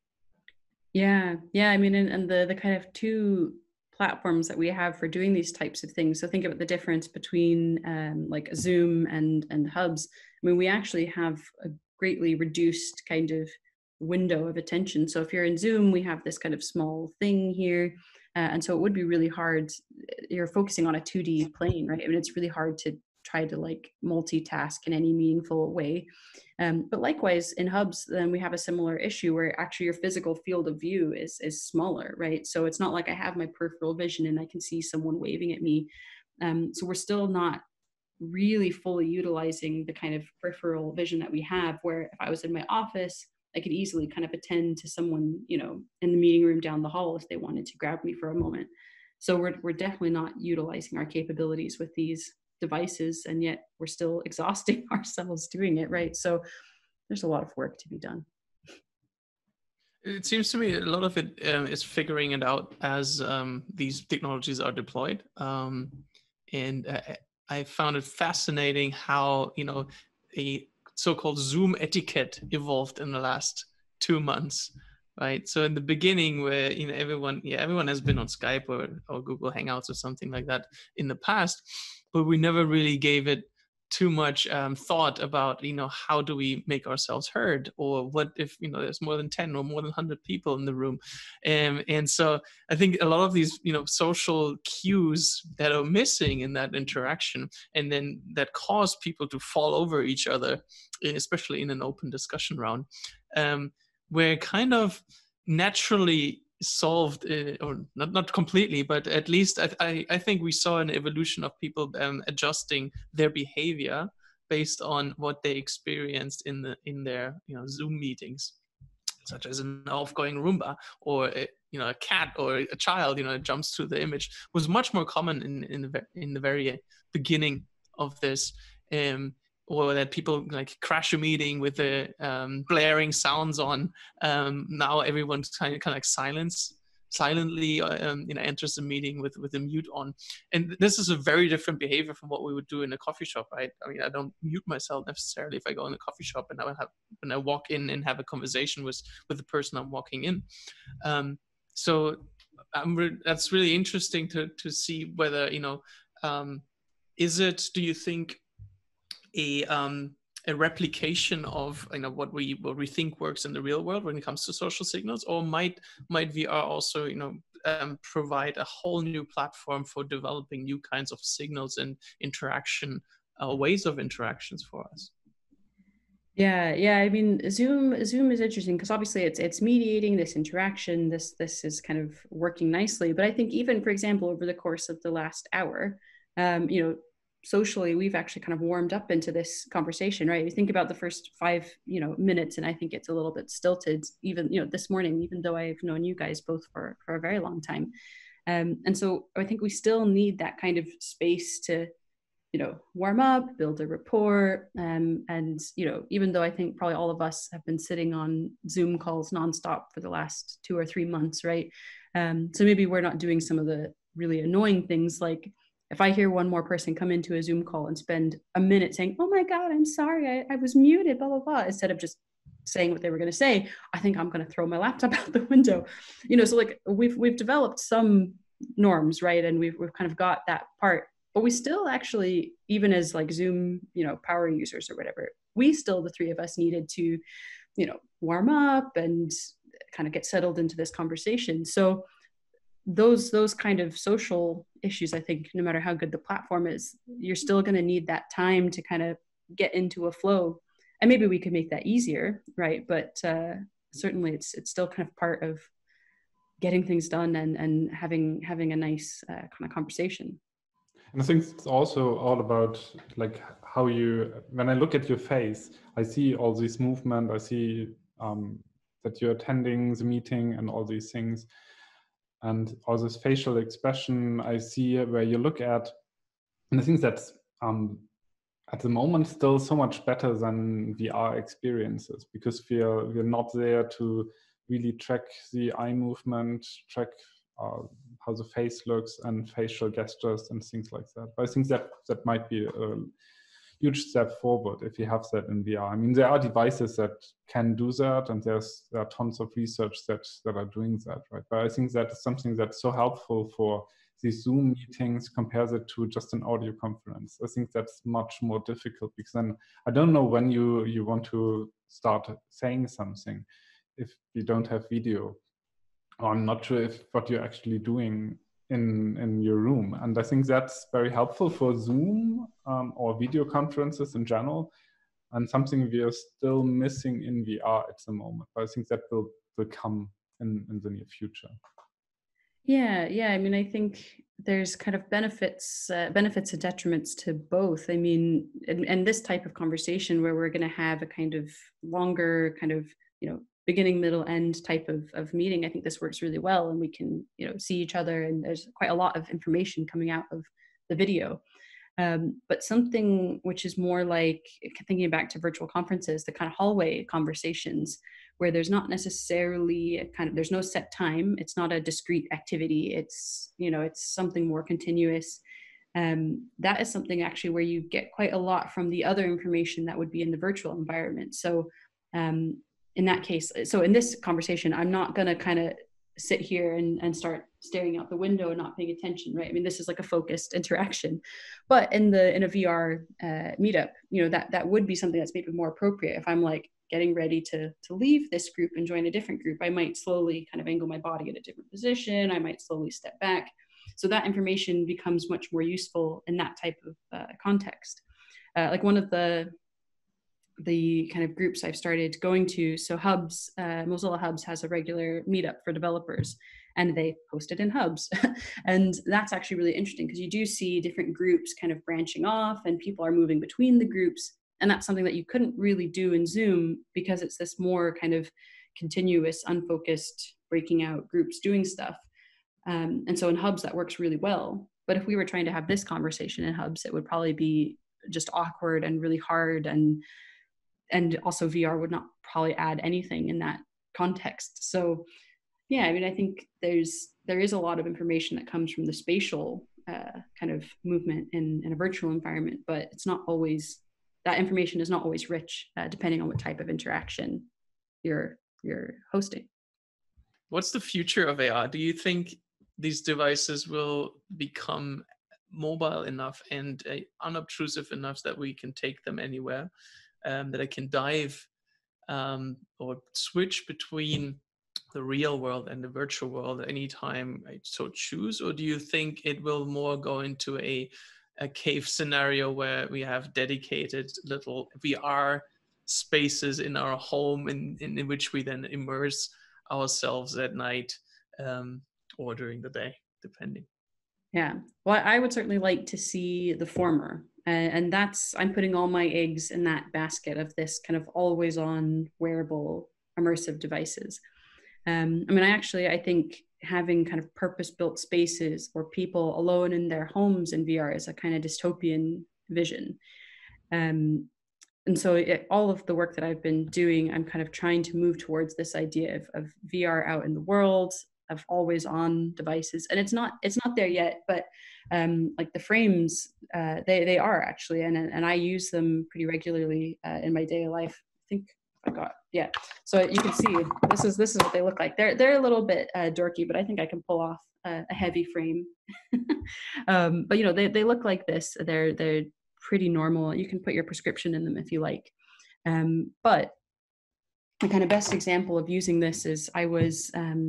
Yeah. I mean, and the kind of 2 platforms that we have for doing these types of things. So think about the difference between like Zoom and Hubs. I mean, we actually have a greatly reduced kind of window of attention. So if you're in Zoom, we have this kind of small thing here. And so it would be really hard. You're focusing on a 2D plane, right? I mean, it's really hard to try to multitask in any meaningful way. But likewise, in Hubs, then we have a similar issue where actually your physical field of view is smaller, right? So it's not like I have my peripheral vision and I can see someone waving at me. So we're still not really fully utilizing the kind of peripheral vision that we have, where if I was in my office, I could easily kind of attend to someone, in the meeting room down the hall if they wanted to grab me for a moment. So we're definitely not utilizing our capabilities with these devices, and yet we're still exhausting ourselves doing it, right? So there's a lot of work to be done. It seems to me a lot of it is figuring it out as these technologies are deployed. And I found it fascinating how, a so-called Zoom etiquette evolved in the last 2 months, right? So in the beginning, where everyone has been on Skype or Google Hangouts or something like that in the past, but we never really gave it too much thought about, how do we make ourselves heard, or what if, there's more than 10 or more than 100 people in the room. And so I think a lot of these, social cues that are missing in that interaction, and then that cause people to fall over each other, especially in an open discussion round, were kind of naturally solved, or not completely, but at least I think we saw an evolution of people adjusting their behavior based on what they experienced in their Zoom meetings, such as an outgoing Roomba, or a cat or a child jumps through the image, was much more common in the very beginning of this. Or that people like crash a meeting with the blaring sounds on. Now everyone's kind of like silently enters the meeting with the mute on. And this is a very different behavior from what we would do in a coffee shop, right? I mean, I don't mute myself necessarily if I go in a coffee shop and when I walk in and have a conversation with the person I'm walking in. So that's really interesting to see whether, do you think a replication of what we think works in the real world when it comes to social signals, or might VR also provide a whole new platform for developing new kinds of signals and interaction ways of interactions for us? Yeah. I mean, Zoom is interesting because obviously it's mediating this interaction. This is kind of working nicely. But I think even, for example, over the course of the last hour, socially, we've actually kind of warmed up into this conversation, right? You think about the first 5, minutes, and I think it's a little bit stilted, even, this morning, even though I've known you guys both for a very long time. And so I think we still need that kind of space to, warm up, build a rapport. And, even though I think probably all of us have been sitting on Zoom calls nonstop for the last 2 or 3 months, right? So maybe we're not doing some of the really annoying things, like if I hear one more person come into a Zoom call and spend a minute saying, "Oh my God, I'm sorry, I was muted, blah, blah, blah," instead of just saying what they were going to say, I think I'm going to throw my laptop out the window. So like we've developed some norms, right? And we've kind of got that part, but we still actually, even as like Zoom, power users or whatever, we still, the 3 of us, needed to, warm up and kind of get settled into this conversation. So those kind of social issues, I think no matter how good the platform is, you're still going to need that time to kind of get into a flow. And maybe we could make that easier, right? But certainly it's still kind of part of getting things done and having a nice kind of conversation. And I think it's also all about like how when I look at your face, I see all this movement, I see that you're attending the meeting and all these things. And all this facial expression I see where you look at, and I think that's at the moment still so much better than VR experiences, because we're not there to really track the eye movement, track how the face looks and facial gestures and things like that. But I think that might be a huge step forward if you have that in VR. I mean, there are devices that can do that, and there are tons of research that are doing that, right? But I think that is something that's so helpful for these Zoom meetings compared it to just an audio conference. I think that's much more difficult, because then I don't know when you want to start saying something if you don't have video. Or I'm not sure what you're actually doing in your room. And I think that's very helpful for Zoom or video conferences in general, and something we are still missing in VR at the moment. But I think that will come in the near future. Yeah. I mean, I think there's kind of benefits and detriments to both. I mean, and this type of conversation where we're going to have a kind of longer kind of, beginning, middle, end type of meeting, I think this works really well, and we can, you know, see each other, and there's quite a lot of information coming out of the video. But something which is more like, thinking back to virtual conferences, the kind of hallway conversations where there's not necessarily a kind of, there's no set time. It's not a discrete activity. It's, you know, it's something more continuous. That is something actually where you get quite a lot from the other information that would be in the virtual environment. So in that case, so in this conversation, I'm not going to kind of sit here and start staring out the window and not paying attention, right? I mean, this is like a focused interaction. But in a VR meetup, you know, that would be something that's maybe more appropriate. If I'm like getting ready to leave this group and join a different group, I might slowly kind of angle my body in a different position. I might slowly step back. So that information becomes much more useful in that type of context. Like one of the kind of groups I've started going to, so Hubs, Mozilla Hubs has a regular meetup for developers, and they post it in Hubs. And that's actually really interesting because you do see different groups kind of branching off, and people are moving between the groups. And that's something that you couldn't really do in Zoom because it's this more kind of continuous, unfocused, breaking out groups doing stuff. And so in Hubs, that works really well. But if we were trying to have this conversation in Hubs, it would probably be just awkward and really hard, and also VR would not probably add anything in that context. So yeah, I mean, I think there is a lot of information that comes from the spatial kind of movement in a virtual environment, but it's not always, that information is not always rich, depending on what type of interaction you're hosting. What's the future of AR? Do you think these devices will become mobile enough and unobtrusive enough that we can take them anywhere? That I can dive or switch between the real world and the virtual world anytime I so choose? Or do you think it will more go into a cave scenario where we have dedicated little VR spaces in our home in which we then immerse ourselves at night or during the day, depending? Yeah, well, I would certainly like to see the former. And that's, I'm putting all my eggs in that basket of this kind of always on wearable immersive devices. I mean, I think having kind of purpose-built spaces or people alone in their homes in VR is a kind of dystopian vision. And so all of the work that I've been doing, I'm kind of trying to move towards this idea of VR out in the world, of always on devices. And it's not there yet, but like the frames, they are actually, and I use them pretty regularly in my daily life. I think I got, yeah. So you can see, this is what they look like. They're a little bit dorky, but I think I can pull off a heavy frame. But you know, they look like this. They're pretty normal. You can put your prescription in them if you like. But the kind of best example of using this is I was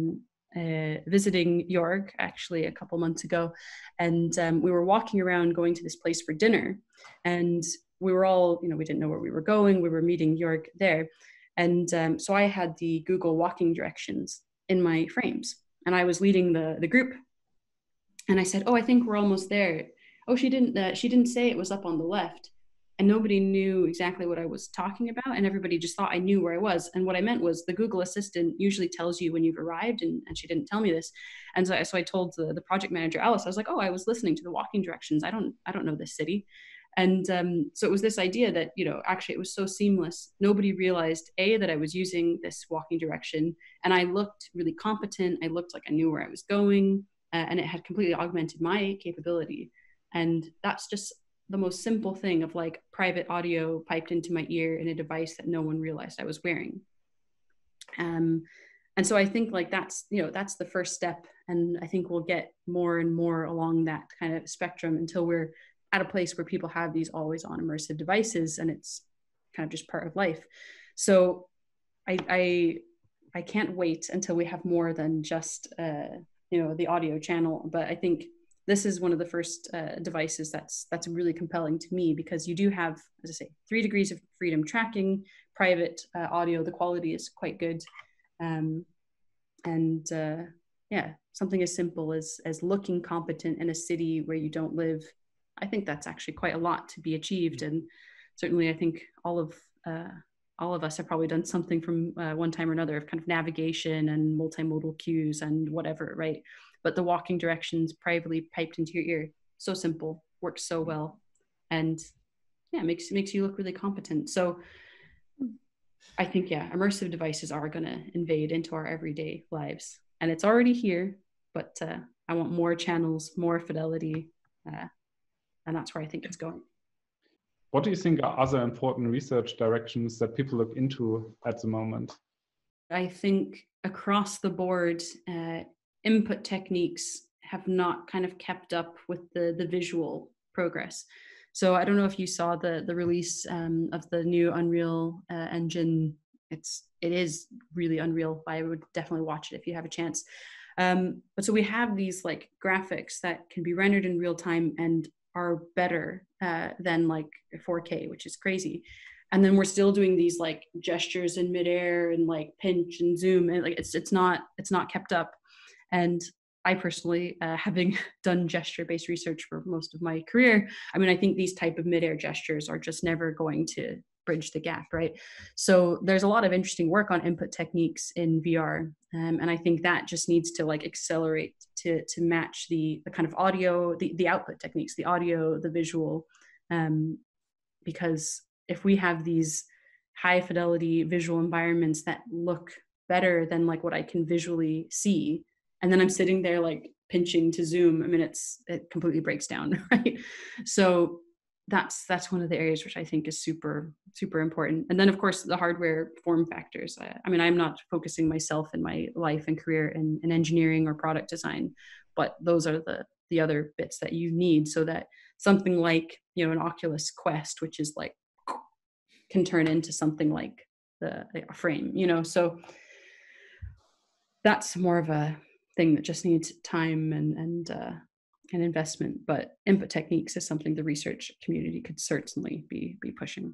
visiting York actually a couple months ago, and we were walking around going to this place for dinner, and we were all, you know, we didn't know where we were going. We were meeting York there, and so I had the Google walking directions in my frames, and I was leading the group, and I said, "Oh, I think we're almost there." Oh, she didn't say it was up on the left. And nobody knew exactly what I was talking about, and everybody just thought I knew where I was. And what I meant was the Google Assistant usually tells you when you've arrived, and she didn't tell me this. And so I told the project manager, Alice, I was like, "Oh, I was listening to the walking directions. I don't know this city." And so it was this idea that, you know, actually it was so seamless. Nobody realized, A, that I was using this walking direction, and I looked really competent. I looked like I knew where I was going, and it had completely augmented my capability. And that's just the most simple thing of like private audio piped into my ear in a device that no one realized I was wearing. And so I think like that's the first step. And I think we'll get more and more along that kind of spectrum until we're at a place where people have these always on immersive devices and it's kind of just part of life. So I can't wait until we have more than just, the audio channel. But I think this is one of the first devices that's really compelling to me, because you do have, as I say, 3 degrees of freedom tracking, private audio. The quality is quite good. Something as simple as looking competent in a city where you don't live, I think that's actually quite a lot to be achieved. And certainly I think all of all of us have probably done something from one time or another of kind of navigation and multimodal cues and whatever, right? But the walking directions privately piped into your ear, so simple, works so well, and yeah, makes you look really competent. So I think, yeah, immersive devices are going to invade into our everyday lives, and it's already here, but I want more channels, more fidelity, and that's where I think it's going. What do you think are other important research directions that people look into at the moment? I think across the board, input techniques have not kind of kept up with the visual progress. So I don't know if you saw the release of the new Unreal Engine. It is really unreal. I would definitely watch it if you have a chance. But so we have these like graphics that can be rendered in real time and are better than like 4K, which is crazy. And then we're still doing these like gestures in midair and like pinch and zoom, and like it's not kept up. And I personally, having done gesture-based research for most of my career, I mean, I think these type of midair gestures are just never going to bridge the gap, right? So there's a lot of interesting work on input techniques in VR, and I think that just needs to like accelerate to match the kind of audio, the output techniques, the audio, the visual, because if we have these high fidelity visual environments that look better than like what I can visually see, and then I'm sitting there like pinching to zoom, I mean, it completely breaks down, right? So that's one of the areas which I think is super, super important. And then of course the hardware form factors. I mean, I'm not focusing myself in my life and career in engineering or product design, but those are the other bits that you need so that something like, you know, an Oculus Quest, which is like, can turn into something like a frame, you know? So that's more of a thing that just needs time and investment, but input techniques is something the research community could certainly be pushing.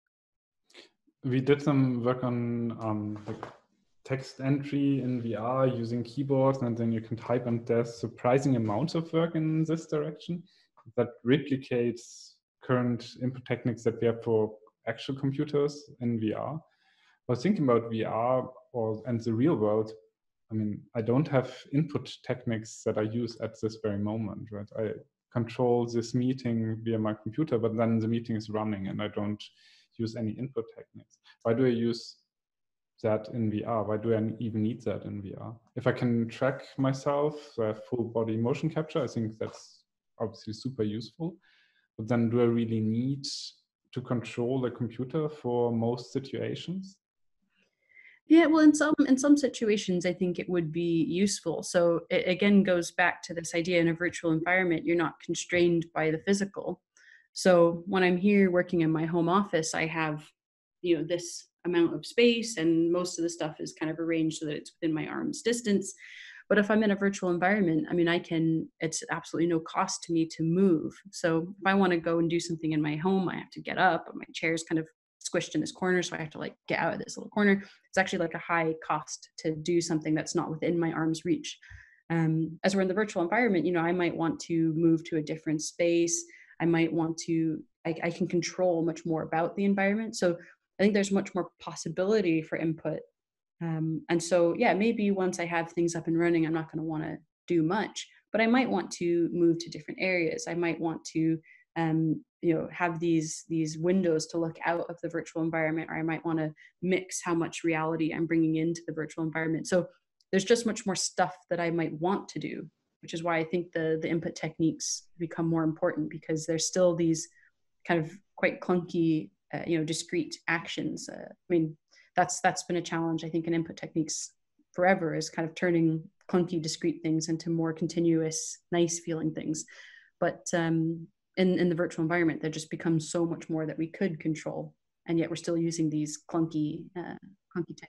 We did some work on like text entry in VR using keyboards, and then you can type, and there's surprising amounts of work in this direction that replicates current input techniques that we have for actual computers in VR. I was thinking about VR and the real world. I mean, I don't have input techniques that I use at this very moment, right? I control this meeting via my computer, but then the meeting is running and I don't use any input techniques. Why do I use that in VR? Why do I even need that in VR? If I can track myself, so I have full body motion capture, I think that's obviously super useful. But then do I really need to control the computer for most situations? Yeah, well, in some situations, I think it would be useful. So it again goes back to this idea in a virtual environment, you're not constrained by the physical. So when I'm here working in my home office, I have, you know, this amount of space, and most of the stuff is kind of arranged so that it's within my arm's distance. But if I'm in a virtual environment, I mean, it's absolutely no cost to me to move. So if I want to go and do something in my home, I have to get up, my chair's kind of squished in this corner, so I have to like get out of this little corner. It's actually like a high cost to do something that's not within my arm's reach. As we're in the virtual environment, you know, I might want to move to a different space. I might want to, I can control much more about the environment. So I think there's much more possibility for input. And so, yeah, maybe once I have things up and running, I'm not going to want to do much, but I might want to move to different areas. I might want to you know, have these windows to look out of the virtual environment, or I might want to mix how much reality I'm bringing into the virtual environment. So there's just much more stuff that I might want to do, which is why I think the input techniques become more important, because there's still these kind of quite clunky, you know, discrete actions. I mean, that's been a challenge, I think, in input techniques forever, is kind of turning clunky, discrete things into more continuous, nice feeling things. But in the virtual environment, there just becomes so much more that we could control, and yet we're still using these clunky techniques.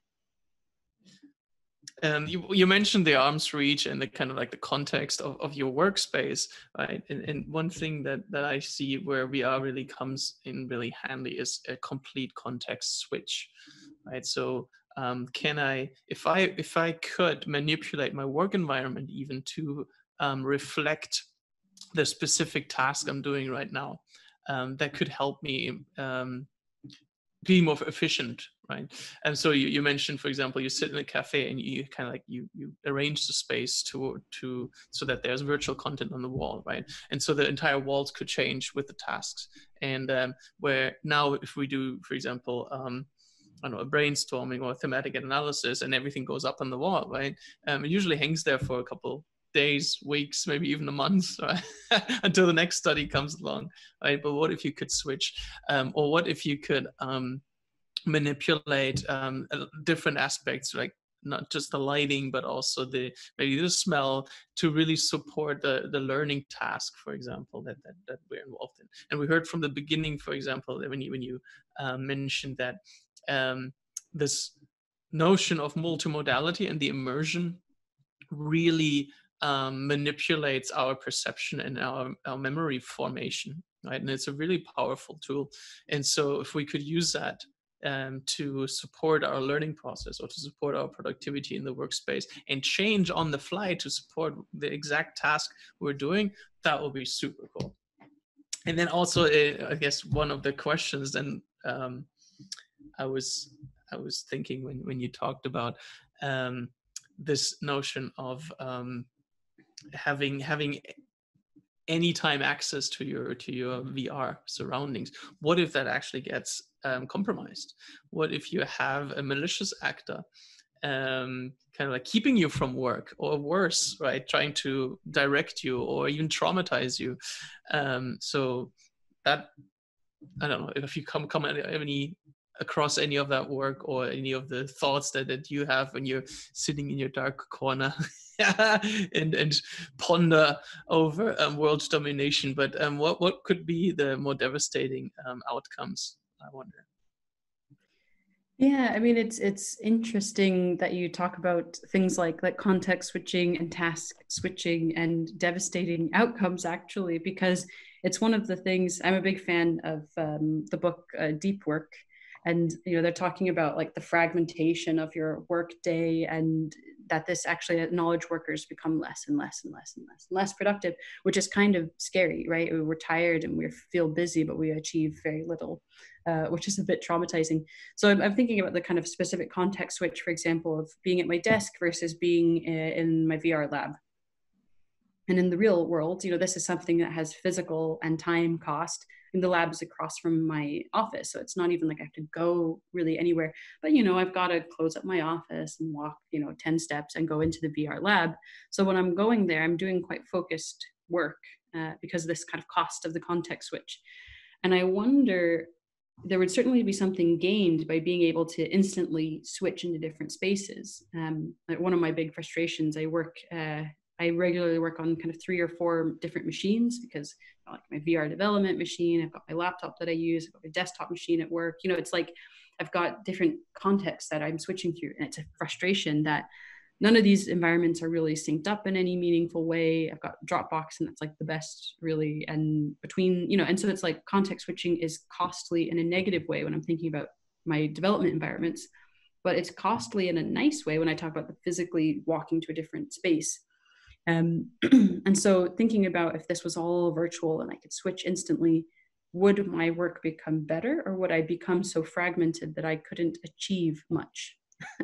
You mentioned the arm's reach and the kind of like the context of your workspace, right? And one thing that I see where VR really comes in really handy is a complete context switch, right? So can I, if I could manipulate my work environment even to reflect the specific task I'm doing right now, that could help me be more efficient, right? And so you mentioned, for example, you sit in a cafe and you kind of like you arrange the space to so that there's virtual content on the wall, right? And so the entire walls could change with the tasks. And where now, if we do, for example, I don't know, a brainstorming or a thematic analysis, and everything goes up on the wall, right? It usually hangs there for a couple days, weeks, maybe even a month, right? Until the next study comes along, right? But what if you could switch, or what if you could manipulate different aspects, like not just the lighting, but also maybe the smell, to really support the learning task, for example, that we're involved in. And we heard from the beginning, for example, that when you mentioned that this notion of multimodality and the immersion really manipulates our perception and our memory formation, right? And it's a really powerful tool. And so if we could use that to support our learning process or to support our productivity in the workspace and change on the fly to support the exact task we're doing, that will be super cool. And then also, I guess one of the questions, and I was thinking when you talked about this notion of having anytime access to your VR surroundings. What if that actually gets compromised? What if you have a malicious actor kind of like keeping you from work, or worse, right, trying to direct you or even traumatize you? So that, I don't know if you come across any of that work or any of the thoughts that you have when you're sitting in your dark corner and ponder over world domination. But what could be the more devastating outcomes, I wonder? Yeah, I mean, it's interesting that you talk about things like context switching and task switching and devastating outcomes, actually, because it's one of the things. I'm a big fan of the book Deep Work, and they're talking about like the fragmentation of your work day, and that this actually knowledge workers become less and less and less and less and less productive, which is kind of scary, right? We're tired and we feel busy, but we achieve very little, which is a bit traumatizing. So I'm thinking about the kind of specific context switch, for example, of being at my desk versus being in my VR lab. And in the real world, this is something that has physical and time cost. And the lab is across from my office, so it's not even like I have to go really anywhere. But I've got to close up my office and walk 10 steps and go into the VR lab. So when I'm going there, I'm doing quite focused work because of this kind of cost of the context switch. And I wonder, there would certainly be something gained by being able to instantly switch into different spaces. Like one of my big frustrations, I regularly work on kind of 3 or 4 different machines, because like my VR development machine, I've got my laptop that I use, I've got my desktop machine at work. It's like I've got different contexts that I'm switching through, and it's a frustration that none of these environments are really synced up in any meaningful way. I've got Dropbox, and that's like the best, really. And between, and so it's like context switching is costly in a negative way when I'm thinking about my development environments, but it's costly in a nice way when I talk about the physically walking to a different space. And so thinking about if this was all virtual and I could switch instantly, would my work become better, or would I become so fragmented that I couldn't achieve much?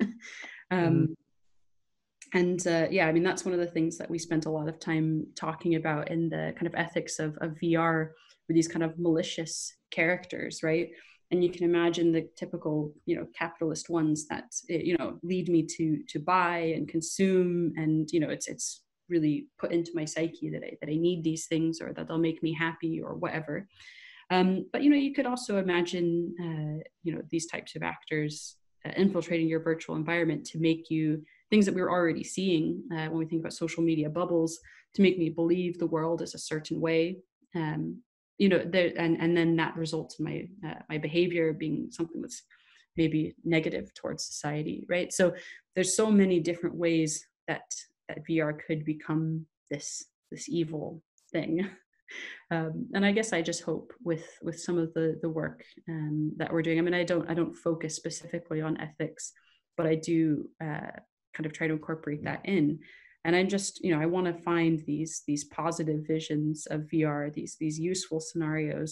Yeah, I mean, that's one of the things that we spent a lot of time talking about in the kind of ethics of VR, with these kind of malicious characters, right? And you can imagine the typical, capitalist ones that, lead me to buy and consume, and it's really put into my psyche that I need these things, or that they'll make me happy, or whatever. But you could also imagine these types of actors infiltrating your virtual environment to make you things that we're already seeing when we think about social media bubbles, to make me believe the world is a certain way. And then that results in my behavior being something that's maybe negative towards society, right? So there's so many different ways that VR could become this evil thing. And I guess I just hope with some of the work that we're doing. I mean, I don't focus specifically on ethics, but I do kind of try to incorporate that in. And I'm just, I want to find these positive visions of VR, these useful scenarios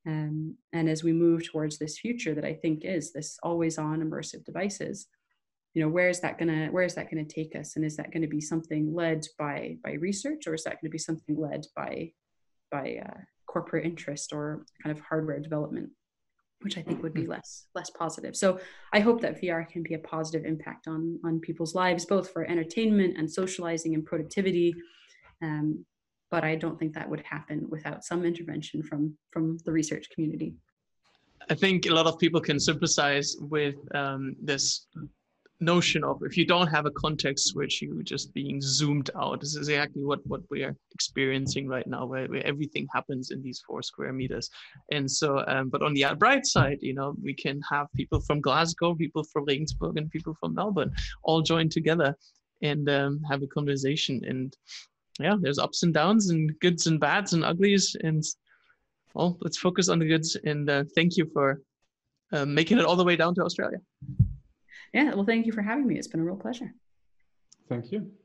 And as we move towards this future that I think is this always on immersive devices, where is that gonna take us? And is that gonna be something led by research, or is that gonna be something led by corporate interest or kind of hardware development, which I think would be less positive. So I hope that VR can be a positive impact on people's lives, both for entertainment and socializing and productivity. But I don't think that would happen without some intervention from the research community. I think a lot of people can sympathize with this notion of, if you don't have a context switch, you just being zoomed out. This is exactly what we are experiencing right now, where everything happens in these 4 square meters. And so, but on the bright side, we can have people from Glasgow, people from Regensburg, and people from Melbourne all join together and have a conversation. And yeah, there's ups and downs and goods and bads and uglies. And well, let's focus on the goods. And thank you for making it all the way down to Australia. Yeah, well, thank you for having me. It's been a real pleasure. Thank you.